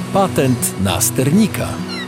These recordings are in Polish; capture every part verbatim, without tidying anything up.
Patent na sternika.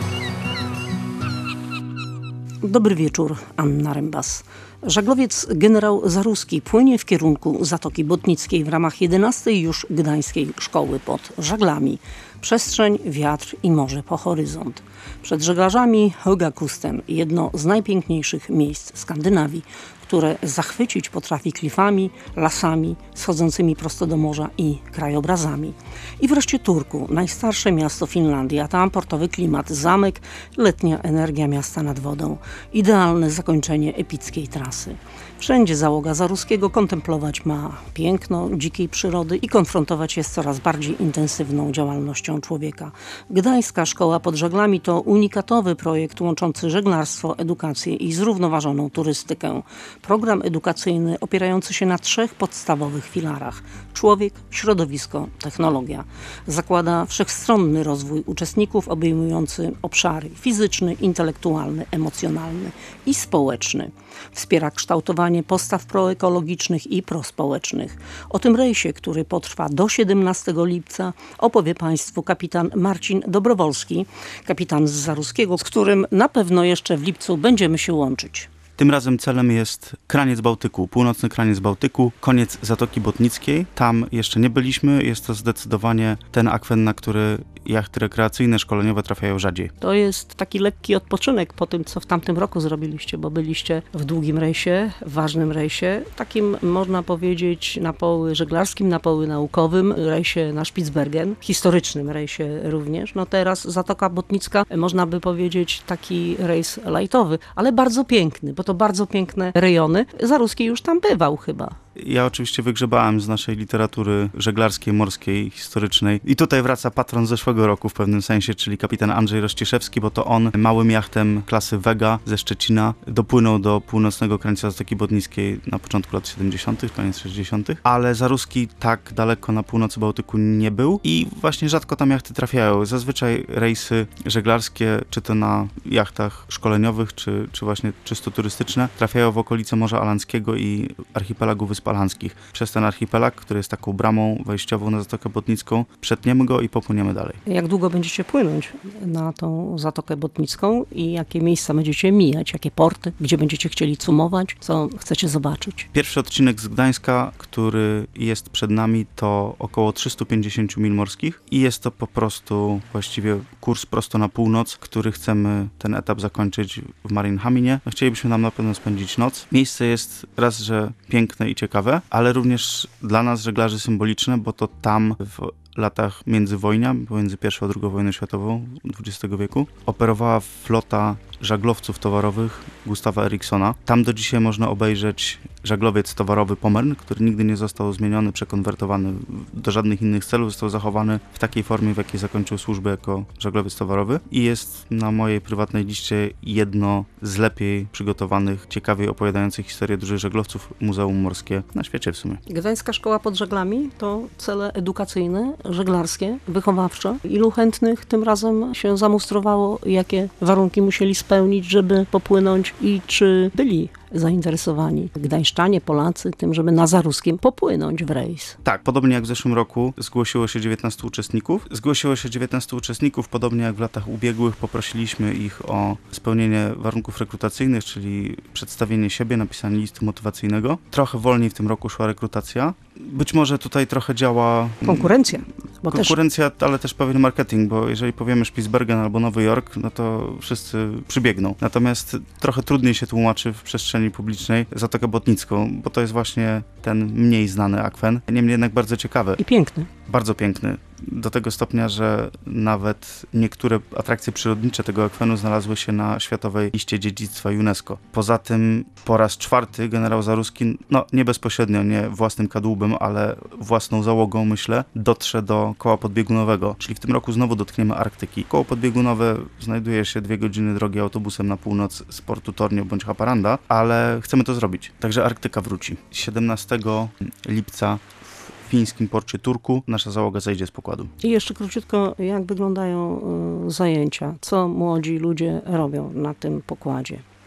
Dobry wieczór, Anna Rembas. Żaglowiec generał Zaruski płynie w kierunku Zatoki Botnickiej w ramach jedenastej już Gdańskiej Szkoły pod żaglami. Przestrzeń, wiatr i morze po horyzont. Przed żeglarzami Högakusten, jedno z najpiękniejszych miejsc Skandynawii, które zachwycić potrafi klifami, lasami, schodzącymi prosto do morza i krajobrazami. I wreszcie Turku, najstarsze miasto Finlandii, a tam portowy klimat, zamek, letnia energia miasta nad wodą. Idealne zakończenie epickiej trasy. Wszędzie załoga Zaruskiego kontemplować ma piękno dzikiej przyrody i konfrontować je z coraz bardziej intensywną działalnością człowieka. Gdańska Szkoła pod żaglami to unikatowy projekt łączący żeglarstwo, edukację i zrównoważoną turystykę. Program edukacyjny opierający się na trzech podstawowych filarach: człowiek, środowisko, technologia. Zakłada wszechstronny rozwój uczestników obejmujący obszary fizyczny, intelektualny, emocjonalny i społeczny. Wspiera kształtowanie postaw proekologicznych i prospołecznych. O tym rejsie, który potrwa do siedemnastego lipca, opowie Państwu kapitan Marcin Dobrowolski, kapitan z Zaruskiego, z którym na pewno jeszcze w lipcu będziemy się łączyć. Tym razem celem jest kraniec Bałtyku, północny kraniec Bałtyku, koniec Zatoki Botnickiej. Tam jeszcze nie byliśmy, jest to zdecydowanie ten akwen, na który jachty rekreacyjne, szkoleniowe trafiają rzadziej. To jest taki lekki odpoczynek po tym, co w tamtym roku zrobiliście, bo byliście w długim rejsie, w ważnym rejsie, takim można powiedzieć na poły żeglarskim, na poły naukowym, rejsie na Spitsbergen, historycznym rejsie również. No teraz Zatoka Botnicka, można by powiedzieć taki rejs lightowy, ale bardzo piękny, bo to bardzo piękne rejony. Zaruski już tam bywał chyba. Ja oczywiście wygrzebałem z naszej literatury żeglarskiej, morskiej, historycznej. I tutaj wraca patron zeszłego roku w pewnym sensie, czyli kapitan Andrzej Rościszewski, bo to on małym jachtem klasy Vega ze Szczecina dopłynął do północnego krańca Zatoki Botnickiej na początku lat siedemdziesiątych, koniec sześćdziesiątych. Ale Zaruski tak daleko na północy Bałtyku nie był i właśnie rzadko tam jachty trafiają. Zazwyczaj rejsy żeglarskie, czy to na jachtach szkoleniowych, czy, czy właśnie czysto turystyczne, trafiają w okolice Morza Alandzkiego i archipelagu Wysp Alandzkich. Przez ten archipelag, który jest taką bramą wejściową na Zatokę Botnicką, przetniemy go i popłyniemy dalej. Jak długo będziecie płynąć na tą Zatokę Botnicką i jakie miejsca będziecie mijać, jakie porty, gdzie będziecie chcieli cumować, co chcecie zobaczyć? Pierwszy odcinek z Gdańska, który jest przed nami, to około trzysta pięćdziesiąt mil morskich i jest to po prostu właściwie kurs prosto na północ, który chcemy ten etap zakończyć w Marinhaminie. No, chcielibyśmy tam na pewno spędzić noc. Miejsce jest raz, że piękne i ciekawe, ale również dla nas żeglarzy symboliczne, bo to tam w latach międzywojnia, pomiędzy pierwszą a drugą wojną światową dwudziestego wieku, operowała flota żaglowców towarowych Gustawa Ericssona. Tam do dzisiaj można obejrzeć żaglowiec towarowy Pommern, który nigdy nie został zmieniony, przekonwertowany do żadnych innych celów, został zachowany w takiej formie, w jakiej zakończył służbę jako żaglowiec towarowy i jest na mojej prywatnej liście jedno z lepiej przygotowanych, ciekawiej opowiadających historię dużych żaglowców muzeum morskie na świecie w sumie. Gdańska Szkoła pod żaglami to cele edukacyjne, żeglarskie, wychowawcze. Ilu chętnych tym razem się zamustrowało, jakie warunki musieli spełnić, żeby popłynąć i czy byli zainteresowani gdańszczanie, Polacy tym, żeby na Zaruskim popłynąć w rejs? Tak, podobnie jak w zeszłym roku zgłosiło się dziewiętnastu uczestników. Zgłosiło się dziewiętnastu uczestników, podobnie jak w latach ubiegłych poprosiliśmy ich o spełnienie warunków rekrutacyjnych, czyli przedstawienie siebie, napisanie listu motywacyjnego. Trochę wolniej w tym roku szła rekrutacja. Być może tutaj trochę działa konkurencja. Bo konkurencja, też... ale też pewien marketing, bo jeżeli powiemy Spitsbergen albo Nowy Jork, no to wszyscy przybiegną. Natomiast trochę trudniej się tłumaczy w przestrzeni publicznej Zatokę Botnicką, bo to jest właśnie ten mniej znany akwen. Niemniej jednak bardzo ciekawy. I piękny. Bardzo piękny. Do tego stopnia, że nawet niektóre atrakcje przyrodnicze tego akwenu znalazły się na Światowej Liście Dziedzictwa UNESCO. Poza tym po raz czwarty generał Zaruski, no nie bezpośrednio, nie własnym kadłubem, ale własną załogą, myślę, dotrze do koła podbiegunowego. Czyli w tym roku znowu dotkniemy Arktyki. Koło podbiegunowe znajduje się dwie godziny drogi autobusem na północ z portu Tornio bądź Haparanda, ale chcemy to zrobić. Także Arktyka wróci. siedemnastego lipca w fińskim porcie Turku nasza załoga zejdzie z pokładu. I jeszcze króciutko, jak wyglądają y, zajęcia? Co młodzi ludzie robią na tym pokładzie?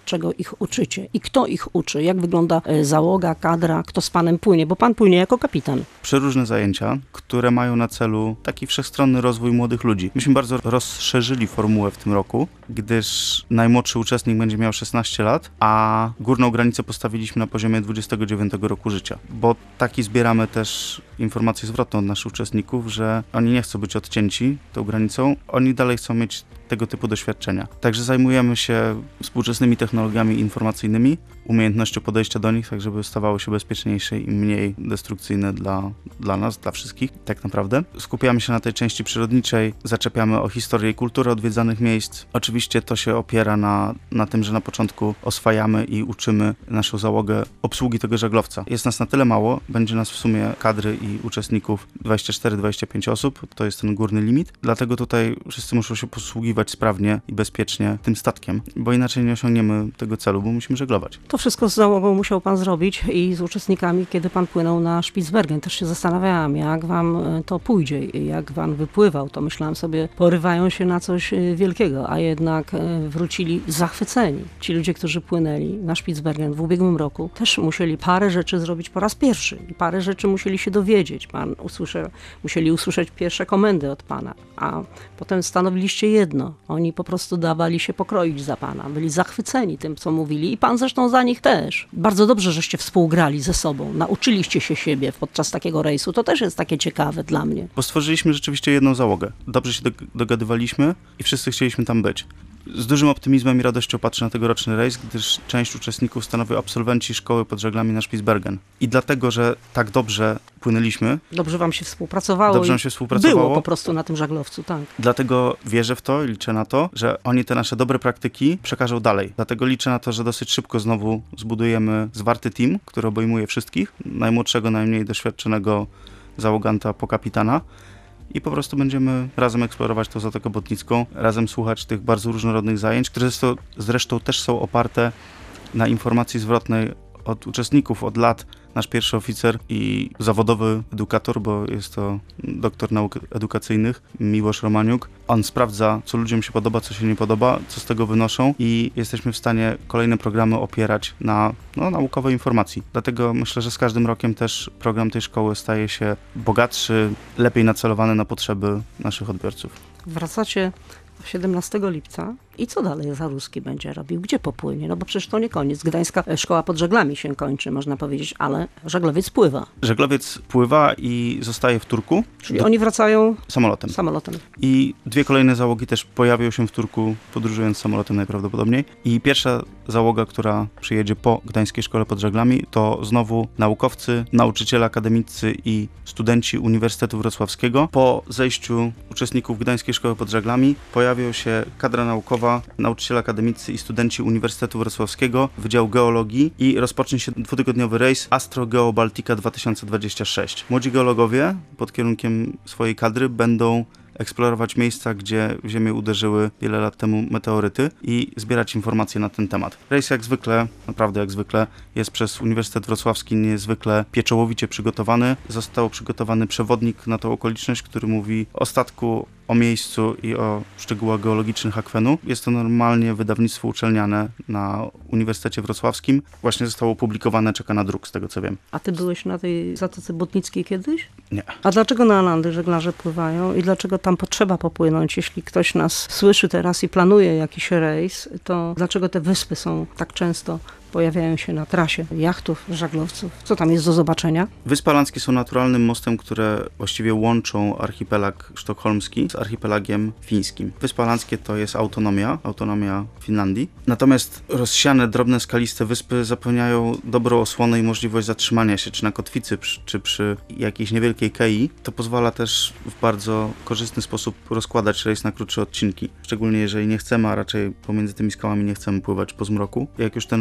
czego ich uczycie i kto ich uczy, jak wygląda e, załoga, kadra, kto z panem płynie, bo pan płynie jako kapitan. Przeróżne zajęcia, które mają na celu taki wszechstronny rozwój młodych ludzi. Myśmy bardzo rozszerzyli formułę w tym roku, gdyż najmłodszy uczestnik będzie miał szesnaście lat, a górną granicę postawiliśmy na poziomie dwudziestego dziewiątego roku życia, bo taki zbieramy też informację zwrotną od naszych uczestników, że oni nie chcą być odcięci tą granicą, oni dalej chcą mieć tego typu doświadczenia. Także zajmujemy się współczesnymi technologiami informacyjnymi, umiejętnością podejścia do nich, tak żeby stawały się bezpieczniejsze i mniej destrukcyjne dla, dla nas, dla wszystkich, tak naprawdę. Skupiamy się na tej części przyrodniczej, zaczepiamy o historię i kulturę odwiedzanych miejsc. Oczywiście to się opiera na, na tym, że na początku oswajamy i uczymy naszą załogę obsługi tego żaglowca. Jest nas na tyle mało, będzie nas w sumie kadry i uczestników dwadzieścia cztery do dwudziestu pięciu osób, to jest ten górny limit, dlatego tutaj wszyscy muszą się posługiwać sprawnie i bezpiecznie tym statkiem, bo inaczej nie osiągniemy tego celu, bo musimy żeglować. To wszystko z załogą musiał pan zrobić i z uczestnikami, kiedy pan płynął na Spitsbergen. Też się zastanawiałam, jak wam to pójdzie, jak pan wypływał. To myślałam sobie, porywają się na coś wielkiego, a jednak wrócili zachwyceni. Ci ludzie, którzy płynęli na Spitsbergen w ubiegłym roku, też musieli parę rzeczy zrobić po raz pierwszy. I parę rzeczy musieli się dowiedzieć. Pan usłyszał, musieli usłyszeć pierwsze komendy od pana, a potem stanowiliście jedno. Oni po prostu dawali się pokroić za pana. Byli zachwyceni tym, co mówili i pan zresztą za nich też. Bardzo dobrze, żeście współgrali ze sobą. Nauczyliście się siebie podczas takiego rejsu. To też jest takie ciekawe dla mnie. Bo stworzyliśmy rzeczywiście jedną załogę. Dobrze się dogadywaliśmy i wszyscy chcieliśmy tam być. Z dużym optymizmem i radością patrzę na tegoroczny rejs, gdyż część uczestników stanowią absolwenci szkoły pod żaglami na Spitsbergen. I dlatego, że tak dobrze płynęliśmy... Dobrze wam się współpracowało. Dobrze nam się współpracowało. Było po prostu na tym żaglowcu, tak. Dlatego wierzę w to i liczę na to, że oni te nasze dobre praktyki przekażą dalej. Dlatego liczę na to, że dosyć szybko znowu zbudujemy zwarty team, który obejmuje wszystkich. Najmłodszego, najmniej doświadczonego załoganta po kapitana. I po prostu będziemy razem eksplorować tą Zatokę Botnicką, razem słuchać tych bardzo różnorodnych zajęć, które zresztą też są oparte na informacji zwrotnej od uczestników, od lat. Nasz pierwszy oficer i zawodowy edukator, bo jest to doktor nauk edukacyjnych, Miłosz Romaniuk. On sprawdza, co ludziom się podoba, co się nie podoba, co z tego wynoszą i jesteśmy w stanie kolejne programy opierać na no, naukowej informacji. Dlatego myślę, że z każdym rokiem też program tej szkoły staje się bogatszy, lepiej nacelowany na potrzeby naszych odbiorców. Wracacie siedemnastego lipca i co dalej Zaruski będzie robił? Gdzie popłynie? No bo przecież to nie koniec. Gdańska szkoła pod żaglami się kończy, można powiedzieć, ale żaglowiec pływa. Żaglowiec pływa i zostaje w Turku. Czyli do... oni wracają samolotem. samolotem. I dwie kolejne załogi też pojawią się w Turku, podróżując samolotem najprawdopodobniej. I pierwsza załoga, która przyjedzie po Gdańskiej Szkole pod żaglami, to znowu naukowcy, nauczyciele akademicy i studenci Uniwersytetu Wrocławskiego. Po zejściu uczestników Gdańskiej Szkoły pod żaglami pojawią się kadra naukowa, nauczyciele akademicy i studenci Uniwersytetu Wrocławskiego, Wydziału Geologii i rozpocznie się dwutygodniowy rejs Astro-Geo Baltica dwa tysiące dwadzieścia sześć. Młodzi geologowie pod kierunkiem swojej kadry będą eksplorować miejsca, gdzie w Ziemię uderzyły wiele lat temu meteoryty i zbierać informacje na ten temat. Rejs jak zwykle, naprawdę jak zwykle, jest przez Uniwersytet Wrocławski niezwykle pieczołowicie przygotowany. Został przygotowany przewodnik na tą okoliczność, który mówi o statku, o miejscu i o szczegółach geologicznych akwenu. Jest to normalnie wydawnictwo uczelniane na Uniwersytecie Wrocławskim. Właśnie zostało opublikowane, czeka na druk, z tego co wiem. A ty byłeś na tej Zatoce Botnickiej kiedyś? Nie. A dlaczego na Alandy żeglarze pływają i dlaczego tam potrzeba popłynąć? Jeśli ktoś nas słyszy teraz i planuje jakiś rejs, to dlaczego te wyspy są tak często pojawiają się na trasie jachtów, żaglowców? Co tam jest do zobaczenia? Wyspy Alandzkie są naturalnym mostem, które właściwie łączą archipelag sztokholmski z archipelagiem fińskim. Wyspy Alandzkie to jest autonomia, autonomia Finlandii. Natomiast rozsiane, drobne, skaliste wyspy zapewniają dobrą osłonę i możliwość zatrzymania się, czy na kotwicy, czy przy jakiejś niewielkiej kei. To pozwala też w bardzo korzystny sposób rozkładać rejs na krótsze odcinki. Szczególnie jeżeli nie chcemy, a raczej pomiędzy tymi skałami nie chcemy pływać po zmroku. Jak już ten zmrok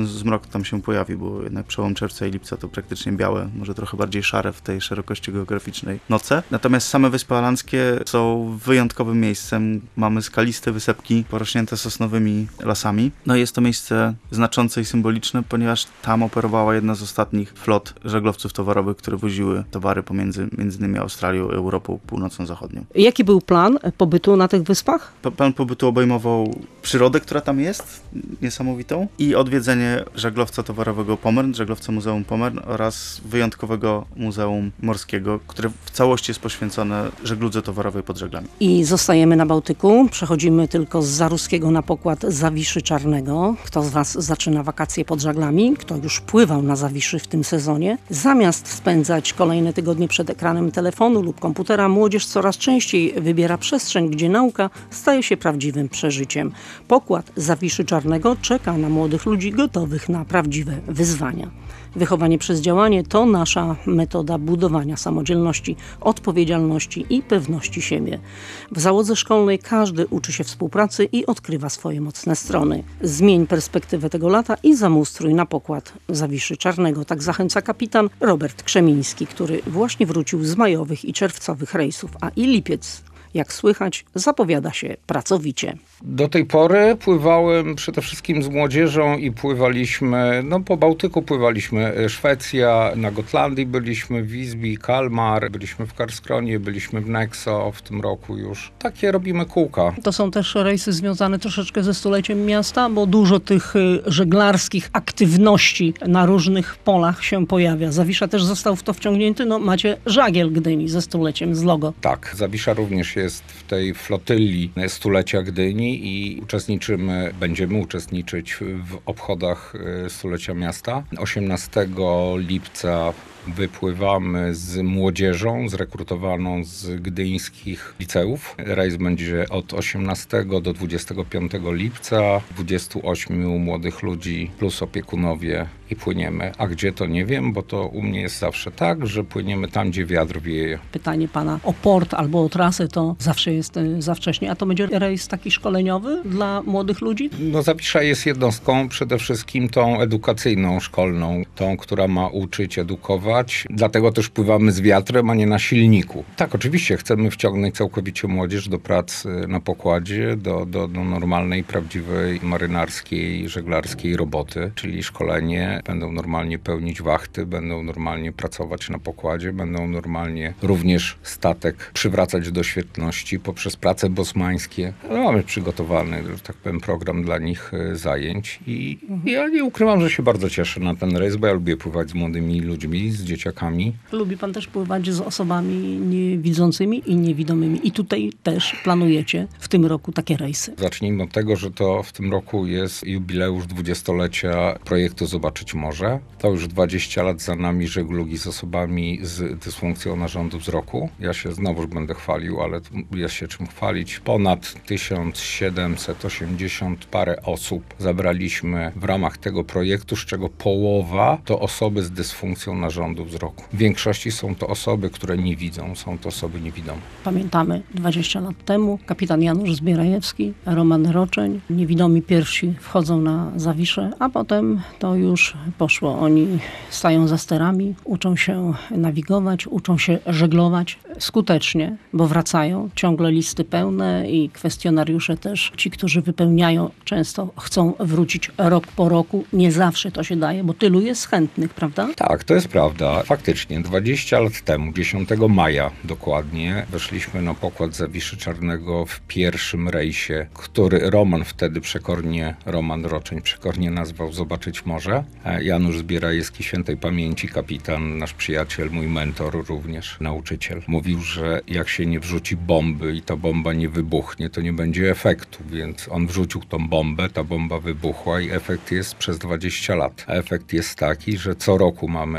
rok tam się pojawi, bo jednak przełom czerwca i lipca to praktycznie białe, może trochę bardziej szare w tej szerokości geograficznej noce. Natomiast same Wyspy Alandzkie są wyjątkowym miejscem. Mamy skaliste wysepki porośnięte sosnowymi lasami. No i jest to miejsce znaczące i symboliczne, ponieważ tam operowała jedna z ostatnich flot żaglowców towarowych, które woziły towary pomiędzy między innymi Australią, Europą Północno-Zachodnią. Jaki był plan pobytu na tych wyspach? Plan pobytu obejmował przyrodę, która tam jest, niesamowitą, i odwiedzenie żaglowca towarowego Pommern, żaglowca Muzeum Pommern oraz wyjątkowego muzeum morskiego, które w całości jest poświęcone żegludze towarowej pod żaglami. I zostajemy na Bałtyku. Przechodzimy tylko z Zaruskiego na pokład Zawiszy Czarnego. Kto z Was zaczyna wakacje pod żaglami? Kto już pływał na Zawiszy w tym sezonie? Zamiast spędzać kolejne tygodnie przed ekranem telefonu lub komputera, młodzież coraz częściej wybiera przestrzeń, gdzie nauka staje się prawdziwym przeżyciem. Pokład Zawiszy Czarnego czeka na młodych ludzi gotowych na prawdziwe wyzwania. Wychowanie przez działanie to nasza metoda budowania samodzielności, odpowiedzialności i pewności siebie. W załodze szkolnej każdy uczy się współpracy i odkrywa swoje mocne strony. Zmień perspektywę tego lata i zamustrój na pokład Zawiszy Czarnego. Tak zachęca kapitan Robert Krzemiński, który właśnie wrócił z majowych i czerwcowych rejsów, a i lipiec, jak słychać, zapowiada się pracowicie. Do tej pory pływałem przede wszystkim z młodzieżą i pływaliśmy, no po Bałtyku pływaliśmy Szwecja, na Gotlandii byliśmy, w Visby, Kalmar, byliśmy w Karlskronie, byliśmy w Nexo w tym roku już. Takie robimy kółka. To są też rejsy związane troszeczkę ze stuleciem miasta, bo dużo tych żeglarskich aktywności na różnych polach się pojawia. Zawisza też został w to wciągnięty, no macie żagiel Gdyni ze stuleciem, z logo. Tak, Zawisza również jest w tej flotyli stulecia Gdyni i uczestniczymy, będziemy uczestniczyć w obchodach stulecia miasta. osiemnastego lipca wypływamy z młodzieżą zrekrutowaną z gdyńskich liceów. Rejs będzie od osiemnastego do dwudziestego piątego lipca. dwudziestu ośmiu młodych ludzi plus opiekunowie i płyniemy. A gdzie to nie wiem, bo to u mnie jest zawsze tak, że płyniemy tam, gdzie wiatr wieje. Pytanie pana o port albo o trasę to zawsze jest za wcześnie. A to będzie rejs taki szkoleniowy dla młodych ludzi? No Zawisza jest jednostką przede wszystkim tą edukacyjną, szkolną, tą, która ma uczyć, edukować. Dlatego też pływamy z wiatrem, a nie na silniku. Tak, oczywiście chcemy wciągnąć całkowicie młodzież do pracy na pokładzie, do, do, do normalnej, prawdziwej marynarskiej, żeglarskiej roboty, czyli szkolenie. Będą normalnie pełnić wachty, będą normalnie pracować na pokładzie, będą normalnie również statek przywracać do świetności poprzez prace bosmańskie. No, mamy przygotowany, że tak powiem, program dla nich zajęć i mhm. ja nie ukrywam, że się bardzo cieszę na ten rejs, bo ja lubię pływać z młodymi ludźmi, z dzieciakami. Lubi pan też pływać z osobami niewidzącymi i niewidomymi. I tutaj też planujecie w tym roku takie rejsy. Zacznijmy od tego, że to w tym roku jest jubileusz dwudziestolecia projektu Zobaczyć Morze. To już dwadzieścia lat za nami żeglugi z osobami z dysfunkcją narządu wzroku. Ja się znowuż będę chwalił, ale jest się czym chwalić. Ponad tysiąc siedemset osiemdziesiąt parę osób zabraliśmy w ramach tego projektu, z czego połowa to osoby z dysfunkcją narządu wzroku. W większości są to osoby, które nie widzą, są to osoby niewidome. Pamiętamy dwadzieścia lat temu kapitan Janusz Zbierajewski, Roman Roczeń, niewidomi pierwsi wchodzą na Zawiszę, a potem to już poszło. Oni stają za sterami, uczą się nawigować, uczą się żeglować skutecznie, bo wracają, ciągle listy pełne i kwestionariusze też. Ci, którzy wypełniają, często chcą wrócić rok po roku. Nie zawsze to się daje, bo tylu jest chętnych, prawda? Tak, to jest prawda. Faktycznie, dwadzieścia lat temu, dziesiątego maja dokładnie, weszliśmy na pokład Zawiszy Czarnego w pierwszym rejsie, który Roman wtedy przekornie, Roman Roczeń przekornie nazwał Zobaczyć Morze. Janusz Zbierajewski, świętej pamięci, kapitan, nasz przyjaciel, mój mentor również, nauczyciel, mówił, że jak się nie wrzuci bomby i ta bomba nie wybuchnie, to nie będzie efektu, więc on wrzucił tą bombę, ta bomba wybuchła i efekt jest przez dwadzieścia lat. A efekt jest taki, że co roku mamy więcej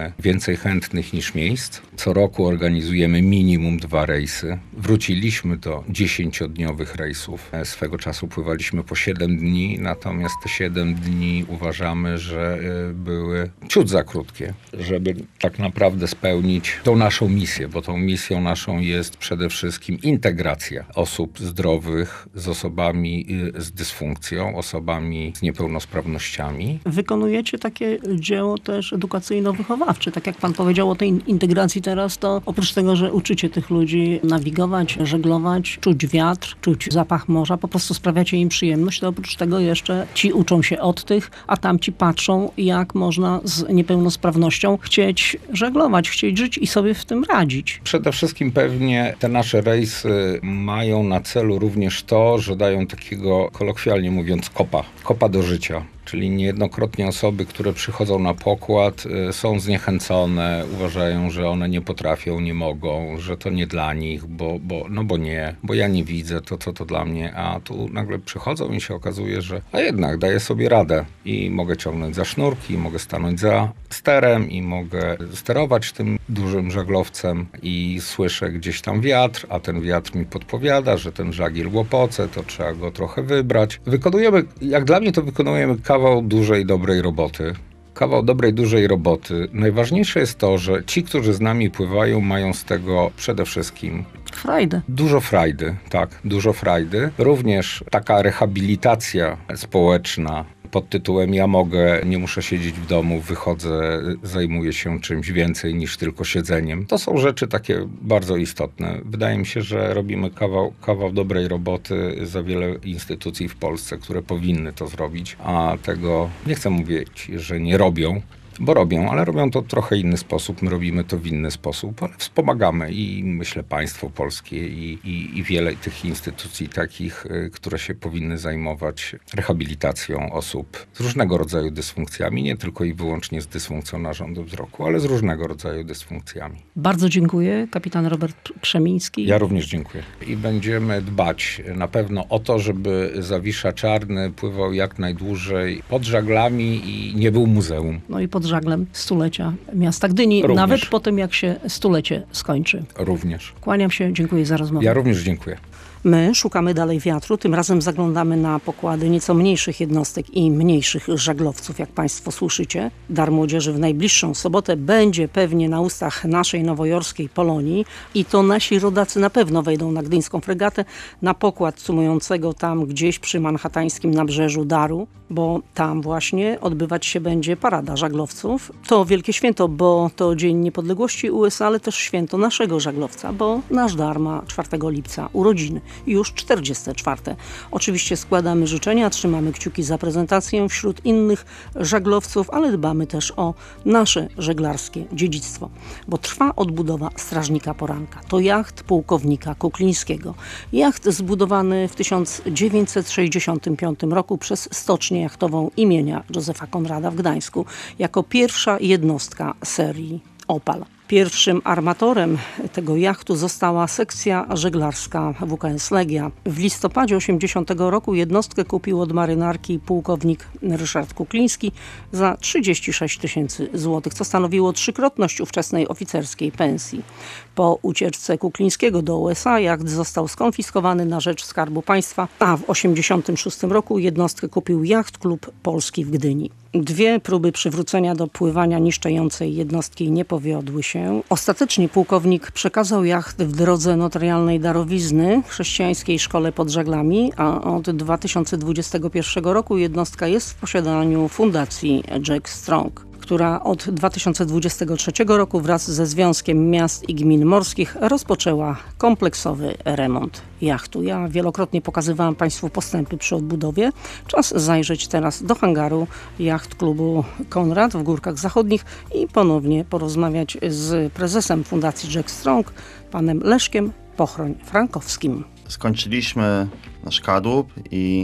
więcej chętnych niż miejsc. Co roku organizujemy minimum dwa rejsy. Wróciliśmy do dziesięciodniowych rejsów. Swego czasu pływaliśmy po siedem dni, natomiast te siedem dni uważamy, że były ciut za krótkie, żeby tak naprawdę spełnić tą naszą misję, bo tą misją naszą jest przede wszystkim integracja osób zdrowych z osobami z dysfunkcją, osobami z niepełnosprawnościami. Wykonujecie takie dzieło też edukacyjno-wychowawcze. Tak jak pan powiedział o tej integracji teraz, to oprócz tego, że uczycie tych ludzi nawigować, żeglować, czuć wiatr, czuć zapach morza, po prostu sprawiacie im przyjemność, to oprócz tego jeszcze ci uczą się od tych, a tamci patrzą, jak można z niepełnosprawnością chcieć żeglować, chcieć żyć i sobie w tym radzić. Przede wszystkim pewnie te nasze rejsy mają na celu również to, że dają takiego, kolokwialnie mówiąc, kopa. Kopa do życia. Czyli niejednokrotnie osoby, które przychodzą na pokład, y, są zniechęcone, uważają, że one nie potrafią, nie mogą, że to nie dla nich, bo, bo, no bo nie, bo ja nie widzę, to co to dla mnie, a tu nagle przychodzą i się okazuje, że a jednak daję sobie radę i mogę ciągnąć za sznurki, i mogę stanąć za sterem i mogę sterować tym dużym żaglowcem i słyszę gdzieś tam wiatr, a ten wiatr mi podpowiada, że ten żagiel łopoce, to trzeba go trochę wybrać. Wykonujemy, jak dla mnie to wykonujemy kawał dużej, dobrej roboty. Kawał dobrej, dużej roboty. Najważniejsze jest to, że ci, którzy z nami pływają, mają z tego przede wszystkim Frajdę. Dużo frajdy, tak, dużo frajdy. Również taka rehabilitacja społeczna pod tytułem ja mogę, nie muszę siedzieć w domu, wychodzę, zajmuję się czymś więcej niż tylko siedzeniem. To są rzeczy takie bardzo istotne. Wydaje mi się, że robimy kawał, kawał dobrej roboty za wiele instytucji w Polsce, które powinny to zrobić, a tego nie chcę mówić, że nie robią. Bo robią, ale robią to w trochę inny sposób, my robimy to w inny sposób, ale wspomagamy i myślę państwo polskie i, i, i wiele tych instytucji takich, y, które się powinny zajmować rehabilitacją osób z różnego rodzaju dysfunkcjami, nie tylko i wyłącznie z dysfunkcją narządu wzroku, ale z różnego rodzaju dysfunkcjami. Bardzo dziękuję, kapitan Robert Krzemiński. Ja również dziękuję. I będziemy dbać na pewno o to, żeby Zawisza Czarny pływał jak najdłużej pod żaglami i nie był muzeum. No i pod żaglem stulecia miasta Gdyni, Również. nawet po tym, jak się stulecie skończy. Również. Kłaniam się, dziękuję za rozmowę. Ja również dziękuję. My szukamy dalej wiatru, tym razem zaglądamy na pokłady nieco mniejszych jednostek i mniejszych żaglowców, jak Państwo słyszycie. Dar Młodzieży w najbliższą sobotę będzie pewnie na ustach naszej nowojorskiej Polonii i to nasi rodacy na pewno wejdą na gdyńską fregatę, na pokład sumującego tam gdzieś przy manhattańskim nabrzeżu Daru, bo tam właśnie odbywać się będzie parada żaglowców. To wielkie święto, bo to Dzień Niepodległości U S A, ale też święto naszego żaglowca, bo nasz Dar ma czwartego lipca urodziny. Już czterdzieste czwarte. Oczywiście składamy życzenia, trzymamy kciuki za prezentację wśród innych żaglowców, ale dbamy też o nasze żeglarskie dziedzictwo, bo trwa odbudowa Strażnika Poranka. To jacht pułkownika Kuklińskiego. Jacht zbudowany w tysiąc dziewięćset sześćdziesiątym piątym roku przez stocznię jachtową imienia Józefa Konrada w Gdańsku jako pierwsza jednostka serii Opal. Pierwszym armatorem tego jachtu została sekcja żeglarska W K S Legia. W listopadzie osiemdziesiątego roku jednostkę kupił od marynarki pułkownik Ryszard Kukliński za trzydzieści sześć tysięcy złotych, co stanowiło trzykrotność ówczesnej oficerskiej pensji. Po ucieczce Kuklińskiego do U S A jacht został skonfiskowany na rzecz Skarbu Państwa, a w osiemdziesiątym szóstym roku jednostkę kupił Jacht Klub Polski w Gdyni. Dwie próby przywrócenia do pływania niszczejącej jednostki nie powiodły się. Ostatecznie pułkownik przekazał jacht w drodze notarialnej darowizny chrześcijańskiej szkole pod żaglami, a od dwa tysiące dwudziestego pierwszego roku jednostka jest w posiadaniu Fundacji Jack Strong, która od dwa tysiące dwudziestego trzeciego roku wraz ze Związkiem Miast i Gmin Morskich rozpoczęła kompleksowy remont jachtu. Ja wielokrotnie pokazywałam Państwu postępy przy odbudowie. Czas zajrzeć teraz do hangaru jacht klubu Konrad w Górkach Zachodnich i ponownie porozmawiać z prezesem Fundacji Jack Strong, panem Leszkiem Pochroń-Frankowskim. Skończyliśmy nasz kadłub i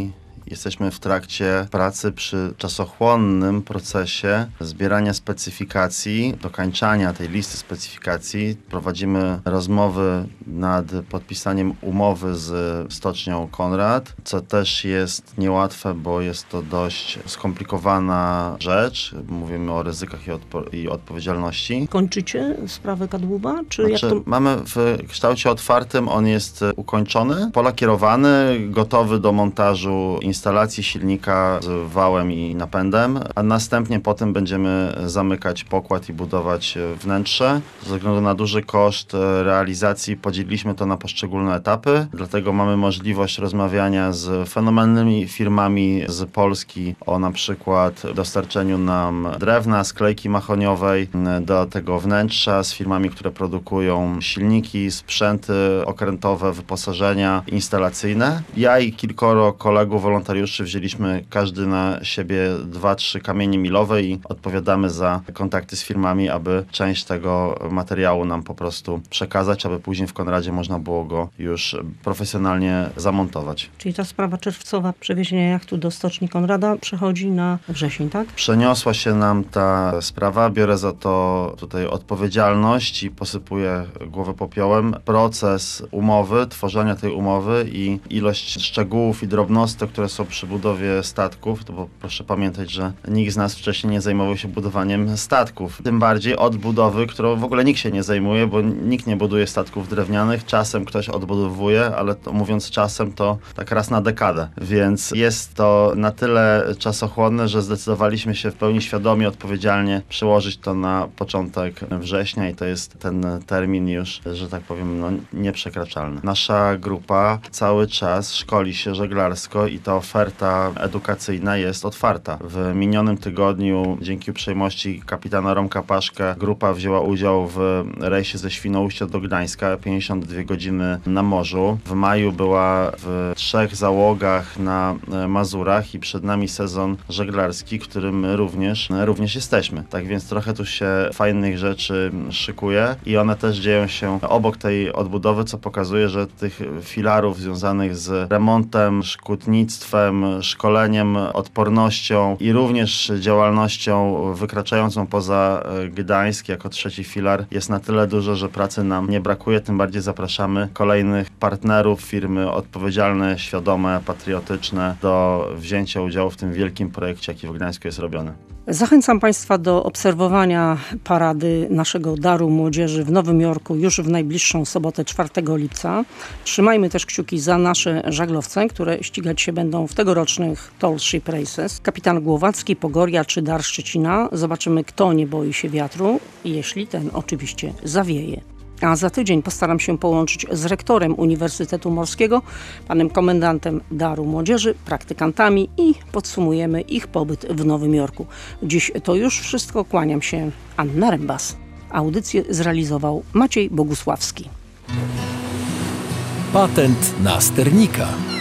Jesteśmy w trakcie pracy przy czasochłonnym procesie zbierania specyfikacji, dokańczania tej listy specyfikacji. Prowadzimy rozmowy nad podpisaniem umowy z Stocznią Konrad, co też jest niełatwe, bo jest to dość skomplikowana rzecz. Mówimy o ryzykach i, odpo- i odpowiedzialności. Kończycie sprawę kadłuba? Czy Znaczy, jak to... mamy w kształcie otwartym, on jest ukończony, polakierowany, gotowy do montażu instalacji silnika z wałem i napędem, a następnie potem będziemy zamykać pokład i budować wnętrze. Ze względu na duży koszt realizacji podzieliliśmy to na poszczególne etapy, dlatego mamy możliwość rozmawiania z fenomenalnymi firmami z Polski o na przykład dostarczeniu nam drewna, sklejki mahoniowej do tego wnętrza, z firmami, które produkują silniki, sprzęty okrętowe, wyposażenia instalacyjne. Ja i kilkoro kolegów, wolontariuszy wzięliśmy każdy na siebie dwa, trzy kamienie milowe i odpowiadamy za kontakty z firmami, aby część tego materiału nam po prostu przekazać, aby później w Konradzie można było go już profesjonalnie zamontować. Czyli ta sprawa czerwcowa przewiezienia jachtu do Stoczni Konrada przechodzi na wrzesień, tak? Przeniosła się nam ta sprawa, biorę za to tutaj odpowiedzialność i posypuję głowę popiołem. Proces umowy, tworzenia tej umowy i ilość szczegółów i drobnostek, które są przy budowie statków, to bo proszę pamiętać, że nikt z nas wcześniej nie zajmował się budowaniem statków. Tym bardziej od budowy, którą w ogóle nikt się nie zajmuje, bo nikt nie buduje statków drewnianych. Czasem ktoś odbudowuje, ale to, mówiąc czasem, to tak raz na dekadę. Więc jest to na tyle czasochłonne, że zdecydowaliśmy się w pełni świadomie, odpowiedzialnie przełożyć to na początek września i to jest ten termin już, że tak powiem, no, nieprzekraczalny. Nasza grupa cały czas szkoli się żeglarsko i ta oferta edukacyjna jest otwarta. W minionym tygodniu dzięki uprzejmości kapitana Romka Paszkę grupa wzięła udział w rejsie ze Świnoujścia do Gdańska, pięćdziesiąt dwie godziny na morzu. W maju była w trzech załogach na Mazurach i przed nami sezon żeglarski, którym my również, również jesteśmy. Tak więc trochę tu się fajnych rzeczy szykuje i one też dzieją się obok tej odbudowy, co pokazuje, że tych filarów związanych z remontem, szkutnictwem, szkoleniem, odpornością i również działalnością wykraczającą poza Gdańsk jako trzeci filar jest na tyle dużo, że pracy nam nie brakuje. Tym bardziej zapraszamy kolejnych partnerów, firmy odpowiedzialne, świadome, patriotyczne do wzięcia udziału w tym wielkim projekcie, jaki w Gdańsku jest robiony. Zachęcam Państwa do obserwowania parady naszego Daru Młodzieży w Nowym Jorku już w najbliższą sobotę czwartego lipca. Trzymajmy też kciuki za nasze żaglowce, które ścigać się będą w tegorocznych Tall Ship Races. Kapitan Głowacki, Pogoria czy Dar Szczecina. Zobaczymy, kto nie boi się wiatru, jeśli ten oczywiście zawieje. A za tydzień postaram się połączyć z rektorem Uniwersytetu Morskiego, panem komendantem Daru Młodzieży, praktykantami i podsumujemy ich pobyt w Nowym Jorku. Dziś to już wszystko. Kłaniam się. Anna Rembas. Audycję zrealizował Maciej Bogusławski. Patent na sternika.